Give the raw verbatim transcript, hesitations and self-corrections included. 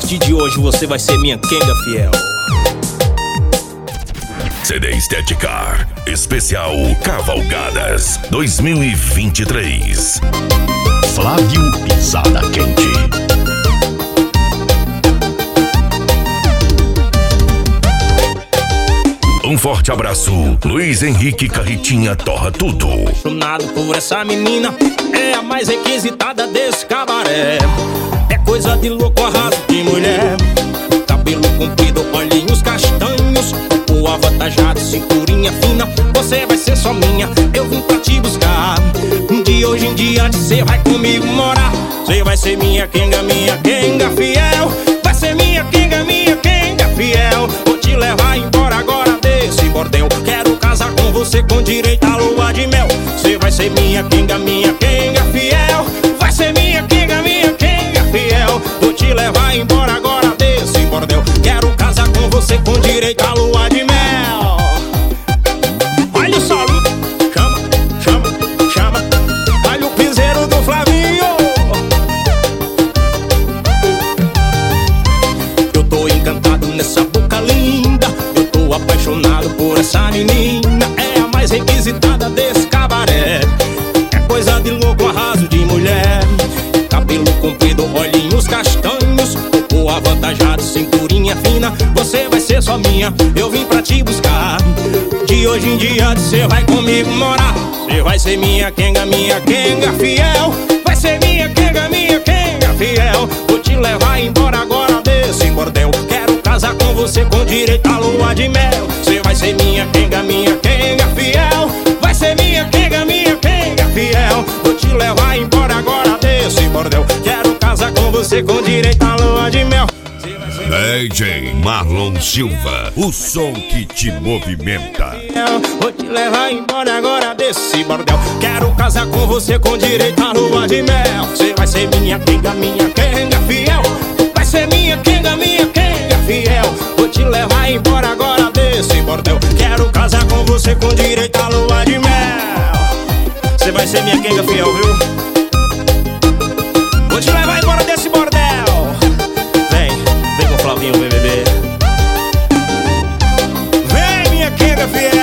partir de hoje você vai ser minha quenga fiel. C D Estética Especial Cavalgadas dois mil e vinte e três. Flávio Pisada Quente. Um forte abraço, Luiz Henrique Carretinha Torra Tudo. Apaixonado por essa menina, é a mais requisitada desse cabaré. É coisa de louco, arraso de mulher. Cabelo comprido, olhinhos castanhos, o avantajado, cinturinha fina. Você vai ser só minha, eu vim pra te buscar. De hoje em diante cê vai comigo morar. Cê vai ser minha quenga, minha quenga fiel. Vai ser minha quenga, minha quenga fiel. Vou te levar embora agora desse bordel. Quero casar com você com direito à lua de mel. Cê vai ser minha quenga, minha quenga fiel. Vai ser minha quenga, minha quenga fiel. Vou te levar embora agora desse bordel. Quero casar com você com direito à lua de mel. Olha o solo, chama, chama, chama. Olha o piseiro do Flavinho. Eu tô encantado nessa boca linda. Eu tô apaixonado por essa menina. É a mais requisitada desse cabaré. É coisa de louco, arraso de mulher. Cabelo comprido, olhinhos castanhos, corpo avantajado, cinturinha fina. Você vai ser só minha, eu vim pra te buscar. De hoje em diante cê vai comigo morar. Cê vai ser minha quenga, minha quenga fiel. Vai ser minha quenga, minha quenga fiel. Vou te levar embora agora desse bordel. Quero casar com você com direito à lua de mel. Cê vai ser minha quenga, minha quenga fiel. Vai ser minha quenga, minha quenga fiel. Vou te levar embora agora desse bordel. Quero casar com você com direito à lua de mel. D J Marlon Silva, o som que te movimenta. Vou te levar embora agora desse bordel. Quero casar com você com direito à lua de mel. Você vai ser minha quenga, minha quenga fiel. Vai ser minha quenga, minha quenga fiel. Vou te levar embora agora desse bordel. Quero casar com você com direito à lua de mel. Você vai ser minha quenga fiel, viu? Vou te levar embora desse bordel. Vem, vem com o Flavinho, vem beber. Vem minha quenga fiel.